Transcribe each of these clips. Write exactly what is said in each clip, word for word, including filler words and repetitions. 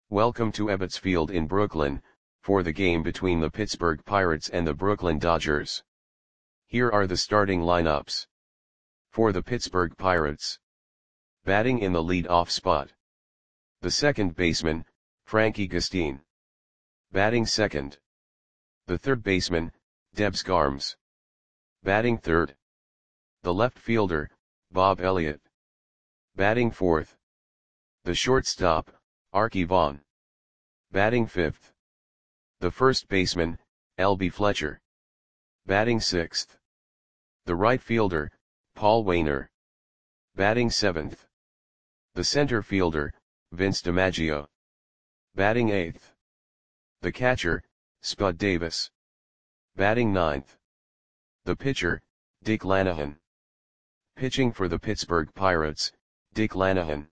Welcome to Ebbets Field in Brooklyn, for the game between the Pittsburgh Pirates and the Brooklyn Dodgers. Here are the starting lineups. For the Pittsburgh Pirates. Batting in the lead-off spot. The second baseman, Frankie Gustin. Batting second. The third baseman, Debs Garms. Batting third. The left fielder, Bob Elliott. Batting fourth. The shortstop, Arky Vaughan. Batting fifth. The first baseman, L B Fletcher. Batting sixth. The right fielder, Paul Waner. Batting seventh. The center fielder, Vince DiMaggio. Batting eighth. The catcher, Spud Davis. Batting ninth. The pitcher, Dick Lanahan. Pitching for the Pittsburgh Pirates, Dick Lanahan.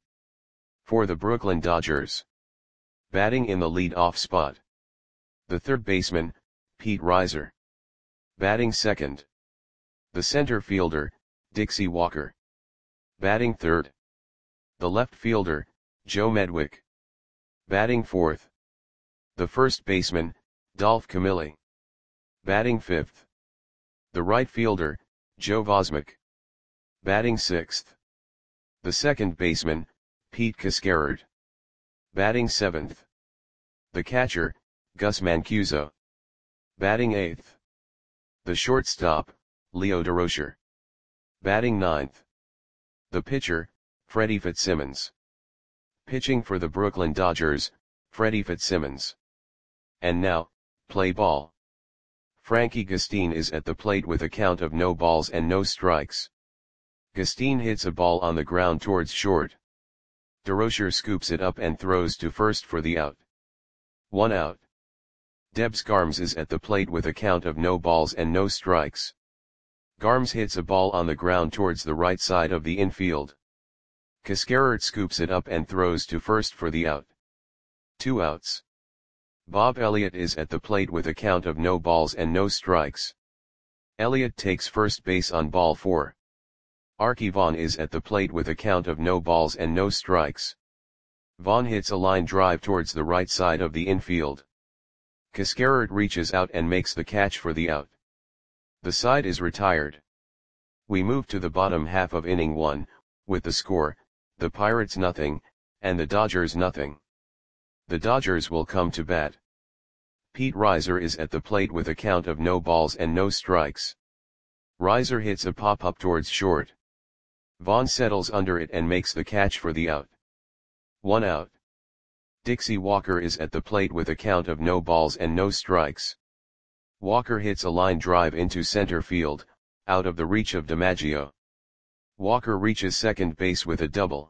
For the Brooklyn Dodgers. Batting in the lead-off spot. The third baseman, Pete Reiser. Batting second. The center fielder, Dixie Walker. Batting third. The left fielder, Joe Medwick. Batting fourth. The first baseman, Dolph Camilli. Batting fifth. The right fielder, Joe Vosmick. Batting sixth. The second baseman, Pete Cascarard. Batting seventh. The catcher, Gus Mancuso. Batting eighth. The shortstop, Leo Durocher. Batting ninth. The pitcher, Freddie Fitzsimmons. Pitching for the Brooklyn Dodgers, Freddie Fitzsimmons. And now, play ball. Frankie Gustin is at the plate with a count of no balls and no strikes. Gustin hits a ball on the ground towards short. Durocher scoops it up and throws to first for the out. One out. Debs Garms is at the plate with a count of no balls and no strikes. Garms hits a ball on the ground towards the right side of the infield. Cascarard scoops it up and throws to first for the out. Two outs. Bob Elliott is at the plate with a count of no balls and no strikes. Elliott takes first base on ball four. Arky Vaughan is at the plate with a count of no balls and no strikes. Vaughan hits a line drive towards the right side of the infield. Cascarard reaches out and makes the catch for the out. The side is retired. We move to the bottom half of inning one, with the score, the Pirates nothing, and the Dodgers nothing. The Dodgers will come to bat. Pete Reiser is at the plate with a count of no balls and no strikes. Reiser hits a pop-up towards short. Vaughan settles under it and makes the catch for the out. One out. Dixie Walker is at the plate with a count of no balls and no strikes. Walker hits a line drive into center field, out of the reach of DiMaggio. Walker reaches second base with a double.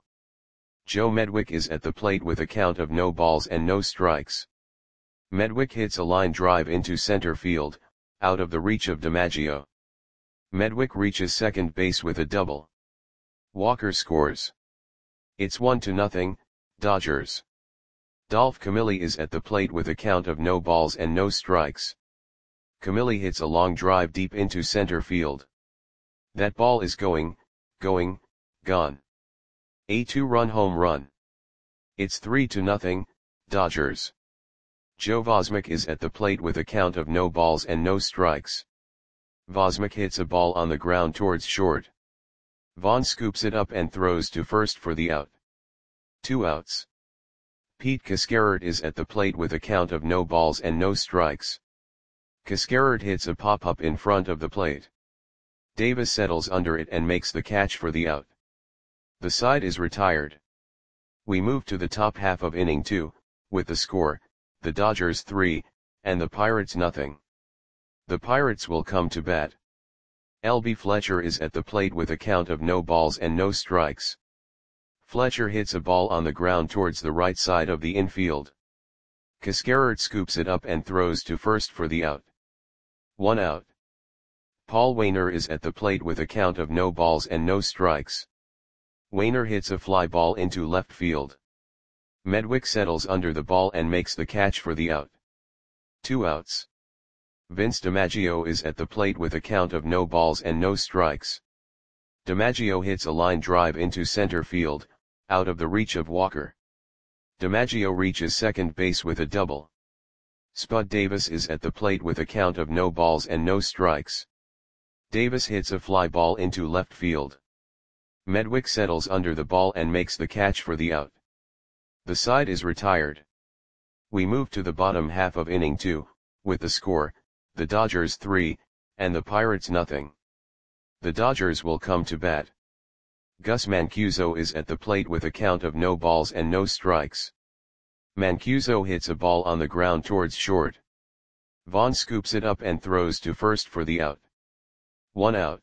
Joe Medwick is at the plate with a count of no balls and no strikes. Medwick hits a line drive into center field, out of the reach of DiMaggio. Medwick reaches second base with a double. Walker scores. It's one to nothing, Dodgers. Dolph Camilli is at the plate with a count of no balls and no strikes. Camilli hits a long drive deep into center field. That ball is going, going, gone. A two-run home run. It's three to nothing, Dodgers. Joe Vosmick is at the plate with a count of no balls and no strikes. Vosmick hits a ball on the ground towards short. Vaughan scoops it up and throws to first for the out. Two outs. Pete Cascarard is at the plate with a count of no balls and no strikes. Cascarard hits a pop-up in front of the plate. Davis settles under it and makes the catch for the out. The side is retired. We move to the top half of inning two, with the score, the Dodgers three, and the Pirates nothing. The Pirates will come to bat. L B Fletcher is at the plate with a count of no balls and no strikes. Fletcher hits a ball on the ground towards the right side of the infield. Cascarard scoops it up and throws to first for the out. One out. Paul Waner is at the plate with a count of no balls and no strikes. Waner hits a fly ball into left field. Medwick settles under the ball and makes the catch for the out. Two outs. Vince DiMaggio is at the plate with a count of no balls and no strikes. DiMaggio hits a line drive into center field, out of the reach of Walker. DiMaggio reaches second base with a double. Spud Davis is at the plate with a count of no balls and no strikes. Davis hits a fly ball into left field. Medwick settles under the ball and makes the catch for the out. The side is retired. We move to the bottom half of inning two, with the score, the Dodgers three, and the Pirates nothing. The Dodgers will come to bat. Gus Mancuso is at the plate with a count of no balls and no strikes. Mancuso hits a ball on the ground towards short. Vaughn scoops it up and throws to first for the out. One out.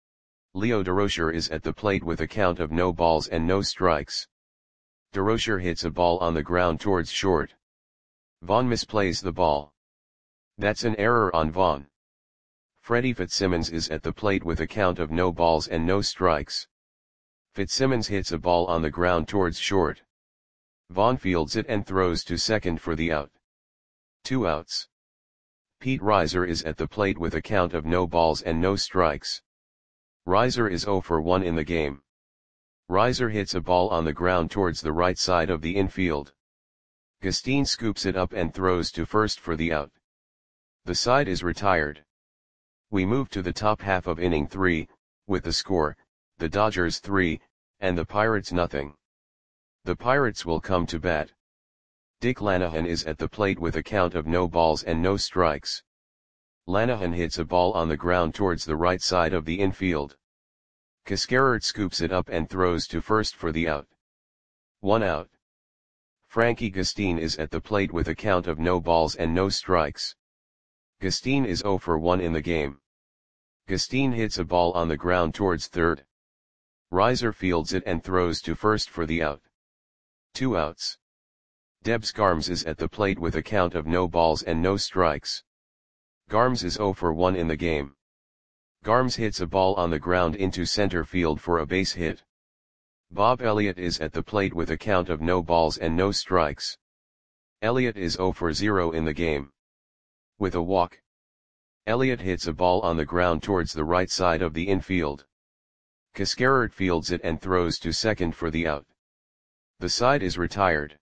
Leo Durocher is at the plate with a count of no balls and no strikes. Durocher hits a ball on the ground towards short. Vaughn misplays the ball. That's an error on Vaughn. Freddie Fitzsimmons is at the plate with a count of no balls and no strikes. Fitzsimmons hits a ball on the ground towards short. Vaughn fields it and throws to second for the out. Two outs. Pete Reiser is at the plate with a count of no balls and no strikes. Reiser is oh for one in the game. Reiser hits a ball on the ground towards the right side of the infield. Gustine scoops it up and throws to first for the out. The side is retired. We move to the top half of inning three, with the score, the Dodgers three, and the Pirates nothing. The Pirates will come to bat. Dick Lanahan is at the plate with a count of no balls and no strikes. Lanahan hits a ball on the ground towards the right side of the infield. Cascarert scoops it up and throws to first for the out. One out. Frankie Gustine is at the plate with a count of no balls and no strikes. Gustine is oh for one in the game. Gustine hits a ball on the ground towards third. Reiser fields it and throws to first for the out. Two outs. Debs Garms is at the plate with a count of no balls and no strikes. Garms is oh for one in the game. Garms hits a ball on the ground into center field for a base hit. Bob Elliott is at the plate with a count of no balls and no strikes. Elliott is oh for zero in the game. With a walk. Elliott hits a ball on the ground towards the right side of the infield. Cascarert fields it and throws to second for the out. The side is retired.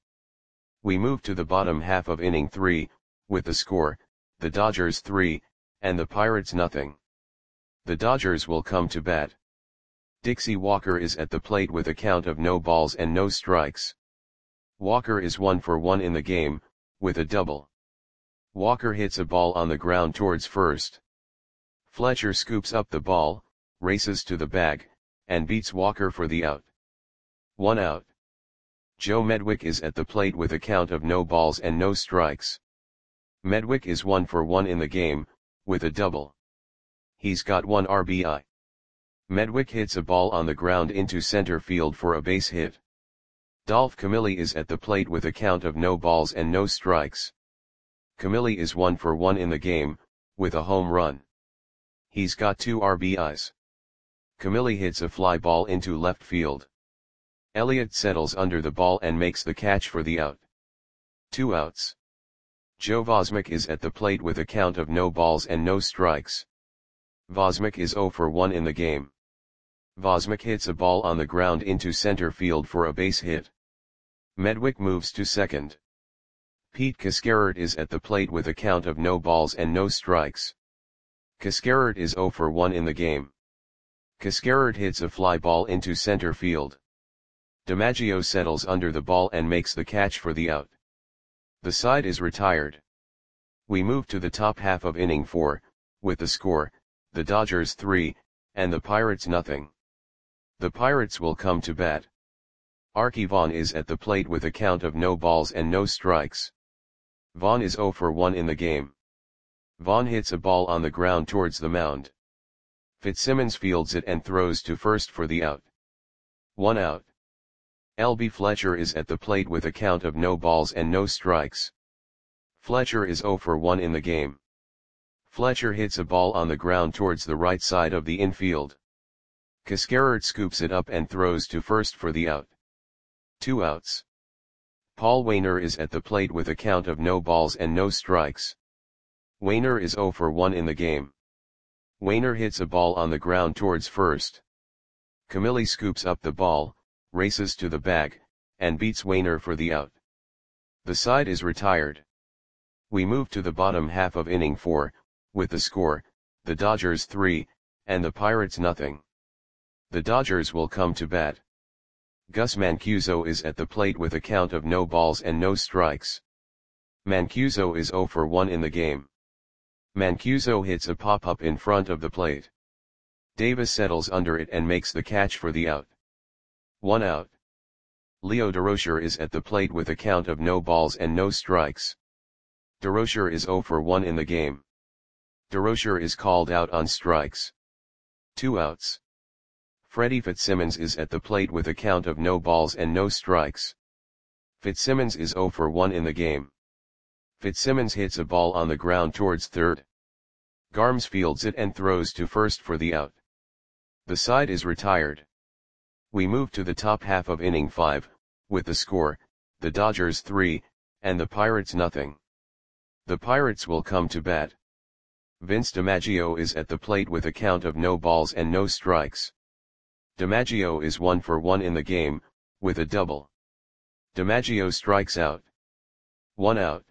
We move to the bottom half of inning three, with the score, the Dodgers three, and the Pirates nothing. The Dodgers will come to bat. Dixie Walker is at the plate with a count of no balls and no strikes. Walker is one for one in the game, with a double. Walker hits a ball on the ground towards first. Fletcher scoops up the ball, races to the bag, and beats Walker for the out. One out. Joe Medwick is at the plate with a count of no balls and no strikes. Medwick is one for one in the game, with a double. He's got one R B I. Medwick hits a ball on the ground into center field for a base hit. Dolph Camilli is at the plate with a count of no balls and no strikes. Camilli is one for one in the game, with a home run. He's got two R B Is. Camilli hits a fly ball into left field. Elliott settles under the ball and makes the catch for the out. Two outs. Joe Vosmick is at the plate with a count of no balls and no strikes. Vosmick is oh for one in the game. Vosmick hits a ball on the ground into center field for a base hit. Medwick moves to second. Pete Cascarert is at the plate with a count of no balls and no strikes. Cascarert is oh for one in the game. Cascarert hits a fly ball into center field. DiMaggio settles under the ball and makes the catch for the out. The side is retired. We move to the top half of inning four, with the score, the Dodgers three, and the Pirates nothing. The Pirates will come to bat. Archie Vaughn is at the plate with a count of no balls and no strikes. Vaughn is oh for one in the game. Vaughn hits a ball on the ground towards the mound. Fitzsimmons fields it and throws to first for the out. One out. L B Fletcher is at the plate with a count of no balls and no strikes. Fletcher is oh for one in the game. Fletcher hits a ball on the ground towards the right side of the infield. Cascarert scoops it up and throws to first for the out. Two outs. Paul Waner is at the plate with a count of no balls and no strikes. Waner is oh for one in the game. Waner hits a ball on the ground towards first. Camilli scoops up the ball, races to the bag, and beats Waner for the out. The side is retired. We move to the bottom half of inning four, with the score, the Dodgers three, and the Pirates nothing. The Dodgers will come to bat. Gus Mancuso is at the plate with a count of no balls and no strikes. Mancuso is oh for one in the game. Mancuso hits a pop-up in front of the plate. Davis settles under it and makes the catch for the out. One out. Leo Durocher is at the plate with a count of no balls and no strikes. Durocher is oh for one in the game. Durocher is called out on strikes. Two outs. Freddie Fitzsimmons is at the plate with a count of no balls and no strikes. Fitzsimmons is oh for one in the game. Fitzsimmons hits a ball on the ground towards third. Garmes fields it and throws to first for the out. The side is retired. We move to the top half of inning five, with the score, the Dodgers three, and the Pirates nothing. The Pirates will come to bat. Vince DiMaggio is at the plate with a count of no balls and no strikes. DiMaggio is one for one in the game, with a double. DiMaggio strikes out. One out.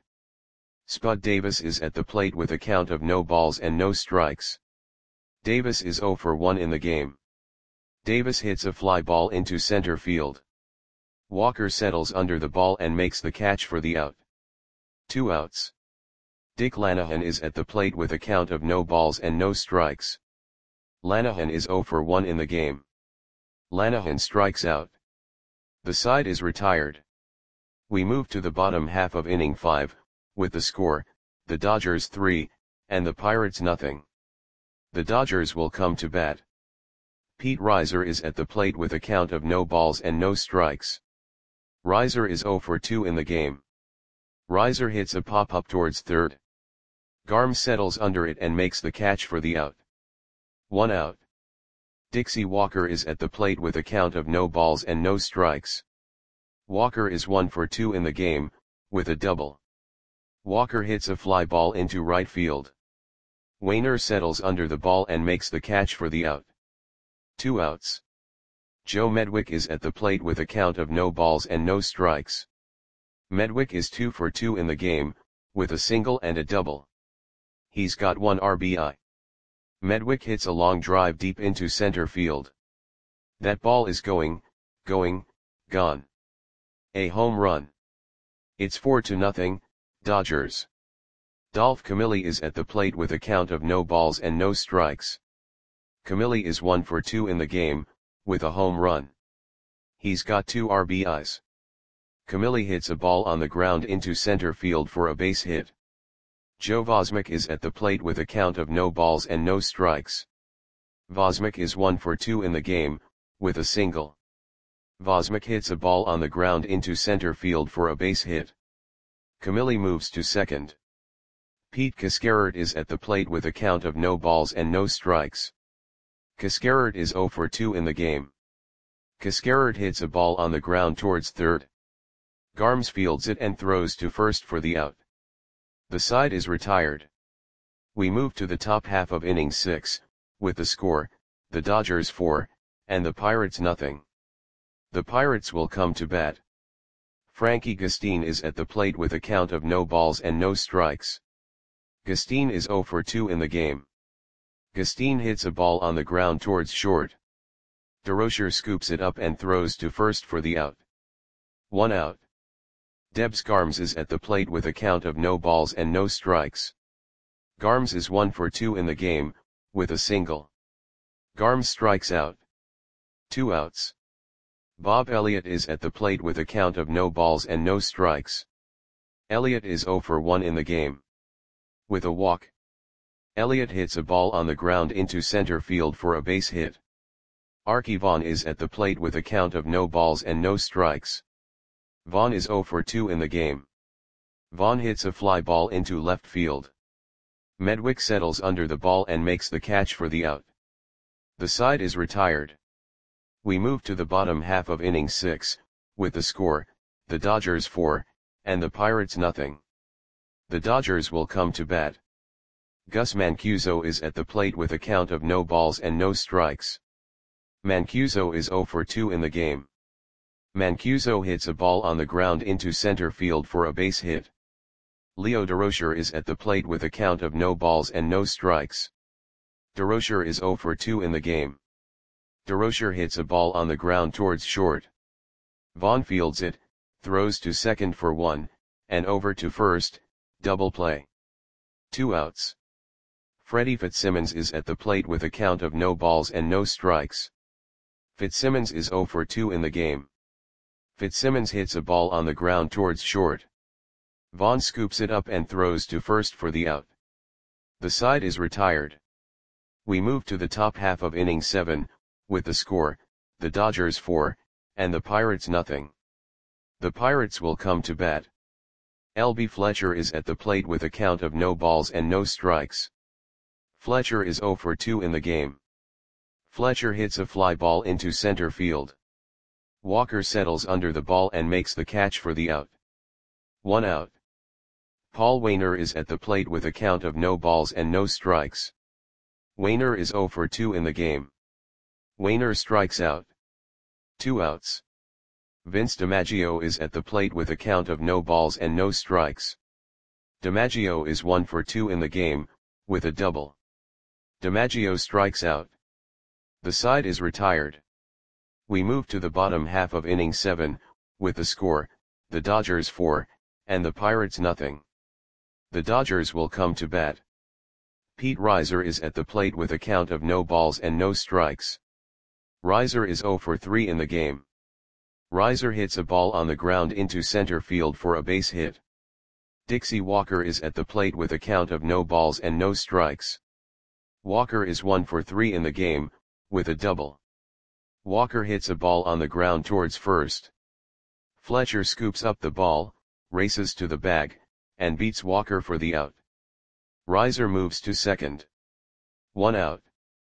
Spud Davis is at the plate with a count of no balls and no strikes. Davis is oh for one in the game. Davis hits a fly ball into center field. Walker settles under the ball and makes the catch for the out. Two outs. Dick Lanahan is at the plate with a count of no balls and no strikes. Lanahan is oh for one in the game. Lanahan strikes out. The side is retired. We move to the bottom half of inning five, with the score, the Dodgers three, and the Pirates nothing. The Dodgers will come to bat. Pete Reiser is at the plate with a count of no balls and no strikes. Reiser is oh for two in the game. Reiser hits a pop-up towards third. Garmes settles under it and makes the catch for the out. One out. Dixie Walker is at the plate with a count of no balls and no strikes. Walker is one for two in the game, with a double. Walker hits a fly ball into right field. Wainer settles under the ball and makes the catch for the out. Two outs. Joe Medwick is at the plate with a count of no balls and no strikes. Medwick is two for two in the game, with a single and a double. He's got one R B I. Medwick hits a long drive deep into center field. That ball is going, going, gone. A home run. It's four to nothing, Dodgers. Dolph Camilli is at the plate with a count of no balls and no strikes. Camilli is one for two in the game, with a home run. He's got two R B Is. Camilli hits a ball on the ground into center field for a base hit. Joe Vosmick is at the plate with a count of no balls and no strikes. Vosmick is one for two in the game, with a single. Vosmick hits a ball on the ground into center field for a base hit. Camilli moves to second. Pete Cascarert is at the plate with a count of no balls and no strikes. Cascarert is oh for two in the game. Cascarert hits a ball on the ground towards third. Garmes fields it and throws to first for the out. The side is retired. We move to the top half of inning six, with the score, the Dodgers four, and the Pirates nothing. The Pirates will come to bat. Frankie Gustin is at the plate with a count of no balls and no strikes. Gustin is oh for two in the game. Gustin hits a ball on the ground towards short. Durocher scoops it up and throws to first for the out. One out. Debs Garmes is at the plate with a count of no balls and no strikes. Garmes is one for two in the game, with a single. Garmes strikes out. Two outs. Bob Elliott is at the plate with a count of no balls and no strikes. Elliott is oh for one in the game. With a walk. Elliott hits a ball on the ground into center field for a base hit. Arky Vaughan is at the plate with a count of no balls and no strikes. Vaughan is oh for two in the game. Vaughan hits a fly ball into left field. Medwick settles under the ball and makes the catch for the out. The side is retired. We move to the bottom half of inning six, with the score, the Dodgers four, and the Pirates nothing. The Dodgers will come to bat. Gus Mancuso is at the plate with a count of no balls and no strikes. Mancuso is oh for two in the game. Mancuso hits a ball on the ground into center field for a base hit. Leo Durocher is at the plate with a count of no balls and no strikes. Durocher is zero for two in the game. Durocher hits a ball on the ground towards short. Vaughn fields it, throws to second for one, and over to first, double play. Two outs. Freddie Fitzsimmons is at the plate with a count of no balls and no strikes. Fitzsimmons is zero for two in the game. Fitzsimmons hits a ball on the ground towards short. Vaughn scoops it up and throws to first for the out. The side is retired. We move to the top half of inning seven, with the score, the Dodgers four, and the Pirates nothing. The Pirates will come to bat. L B Fletcher is at the plate with a count of no balls and no strikes. Fletcher is zero for two in the game. Fletcher hits a fly ball into center field. Walker settles under the ball and makes the catch for the out. One out. Paul Waner is at the plate with a count of no balls and no strikes. Waner is zero for two in the game. Waner strikes out. Two outs. Vince DiMaggio is at the plate with a count of no balls and no strikes. DiMaggio is one for two in the game, with a double. DiMaggio strikes out. The side is retired. We move to the bottom half of inning seven, with the score, the Dodgers four, and the Pirates nothing. The Dodgers will come to bat. Pete Reiser is at the plate with a count of no balls and no strikes. Reiser is zero for three in the game. Reiser hits a ball on the ground into center field for a base hit. Dixie Walker is at the plate with a count of no balls and no strikes. Walker is one for three in the game, with a double. Walker hits a ball on the ground towards first. Fletcher scoops up the ball, races to the bag, and beats Walker for the out. Reiser moves to second. One out.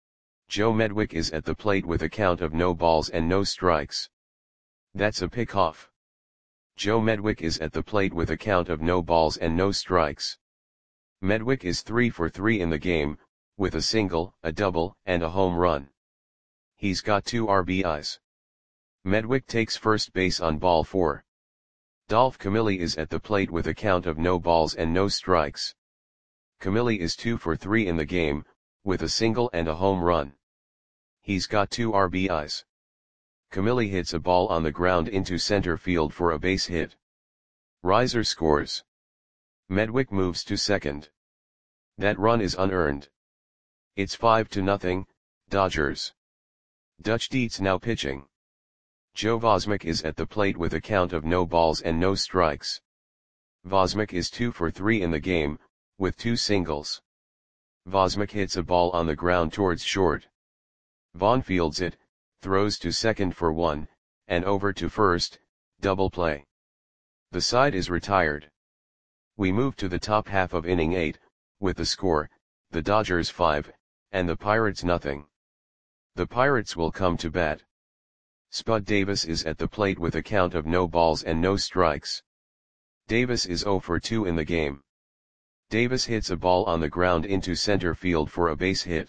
Joe Medwick is at the plate with a count of no balls and no strikes. That's a pickoff. Joe Medwick is at the plate with a count of no balls and no strikes. Medwick is three for three in the game, with a single, a double, and a home run. He's got two R B Is. Medwick takes first base on ball four. Dolph Camilli is at the plate with a count of no balls and no strikes. Camilli is two for three in the game, with a single and a home run. He's got two R B Is. Camilli hits a ball on the ground into center field for a base hit. Reiser scores. Medwick moves to second. That run is unearned. It's five to nothing, Dodgers. Dutch Dietz now pitching. Joe Vosmick is at the plate with a count of no balls and no strikes. Vosmick is two for three in the game, with two singles. Vosmick hits a ball on the ground towards short. Vaughn fields it, throws to second for one, and over to first, double play. The side is retired. We move to the top half of inning eight, with the score, the Dodgers five, and the Pirates nothing. The Pirates will come to bat. Spud Davis is at the plate with a count of no balls and no strikes. Davis is zero for two in the game. Davis hits a ball on the ground into center field for a base hit.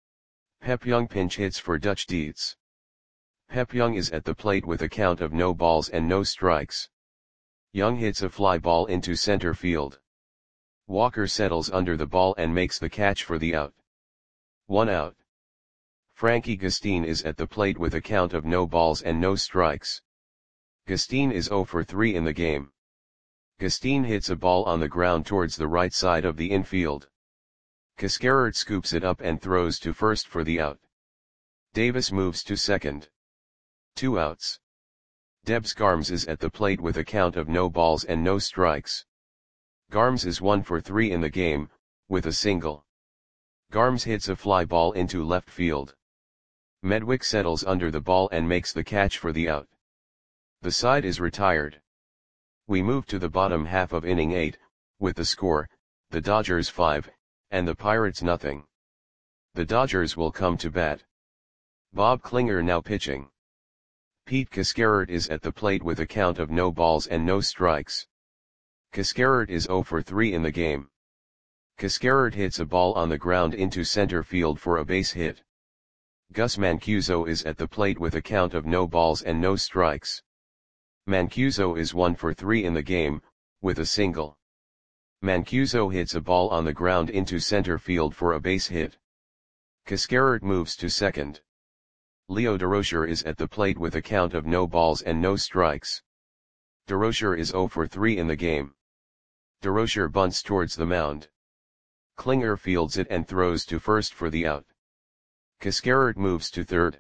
Pep Young pinch hits for Dutch Dietz. Pep Young is at the plate with a count of no balls and no strikes. Young hits a fly ball into center field. Walker settles under the ball and makes the catch for the out. One out. Frankie Gustin is at the plate with a count of no balls and no strikes. Gustin is zero for three in the game. Gustin hits a ball on the ground towards the right side of the infield. Cascarert scoops it up and throws to first for the out. Davis moves to second. Two outs. Debs Garms is at the plate with a count of no balls and no strikes. Garms is one for three in the game, with a single. Garms hits a fly ball into left field. Medwick settles under the ball and makes the catch for the out. The side is retired. We move to the bottom half of inning eight, with the score, the Dodgers five, and the Pirates nothing. The Dodgers will come to bat. Bob Klinger now pitching. Pete Cascarert is at the plate with a count of no balls and no strikes. Cascarert is zero for three in the game. Cascarert hits a ball on the ground into center field for a base hit. Gus Mancuso is at the plate with a count of no balls and no strikes. Mancuso is one for three in the game, with a single. Mancuso hits a ball on the ground into center field for a base hit. Cascarert moves to second. Leo Durocher is at the plate with a count of no balls and no strikes. Durocher is zero for three in the game. Durocher bunts towards the mound. Klinger fields it and throws to first for the out. Cascarert moves to third.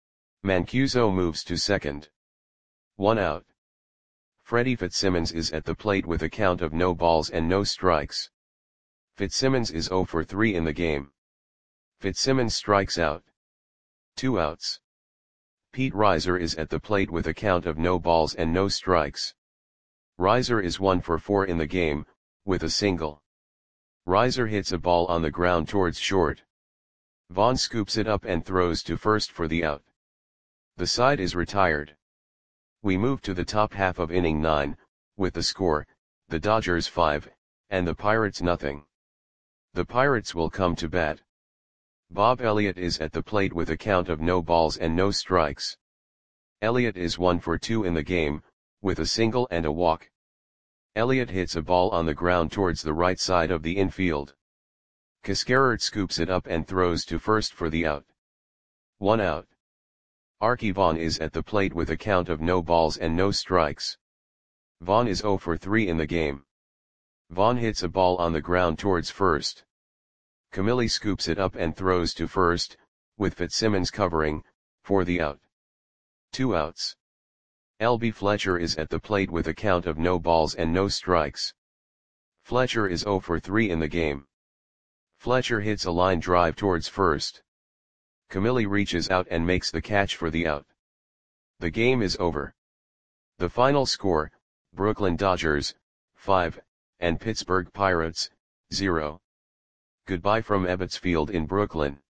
Mancuso moves to second. One out. Freddie Fitzsimmons is at the plate with a count of no balls and no strikes. Fitzsimmons is zero for three in the game. Fitzsimmons strikes out. Two outs. Pete Reiser is at the plate with a count of no balls and no strikes. Reiser is one for four in the game, with a single. Reiser hits a ball on the ground towards short. Vaughn scoops it up and throws to first for the out. The side is retired. We move to the top half of inning nine, with the score, the Dodgers five, and the Pirates nothing. The Pirates will come to bat. Bob Elliott is at the plate with a count of no balls and no strikes. Elliott is one for two in the game, with a single and a walk. Elliott hits a ball on the ground towards the right side of the infield. Cascarert scoops it up and throws to first for the out. One out. Arky Vaughan is at the plate with a count of no balls and no strikes. Vaughan is zero for three in the game. Vaughan hits a ball on the ground towards first. Camilli scoops it up and throws to first, with Fitzsimmons covering, for the out. Two outs. L B Fletcher is at the plate with a count of no balls and no strikes. Fletcher is zero for three in the game. Fletcher hits a line drive towards first. Camilli reaches out and makes the catch for the out. The game is over. The final score, Brooklyn Dodgers, five, and Pittsburgh Pirates, zero. Goodbye from Ebbets Field in Brooklyn.